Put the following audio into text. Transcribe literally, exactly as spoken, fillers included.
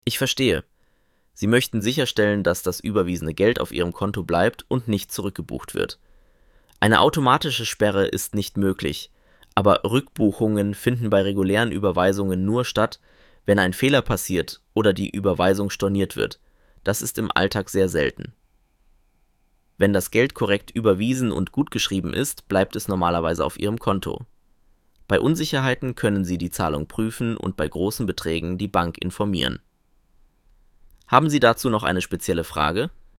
Ich verstehe. Sie möchten sicherstellen, dass das überwiesene Geld auf Ihrem Konto bleibt und nicht zurückgebucht wird. Eine automatische Sperre ist nicht möglich, aber Rückbuchungen finden bei regulären Überweisungen nur statt, wenn ein Fehler passiert oder die Überweisung storniert wird. Das ist im Alltag sehr selten. Wenn das Geld korrekt überwiesen und gutgeschrieben ist, bleibt es normalerweise auf Ihrem Konto. Bei Unsicherheiten können Sie die Zahlung prüfen und bei großen Beträgen die Bank informieren. Haben Sie dazu noch eine spezielle Frage?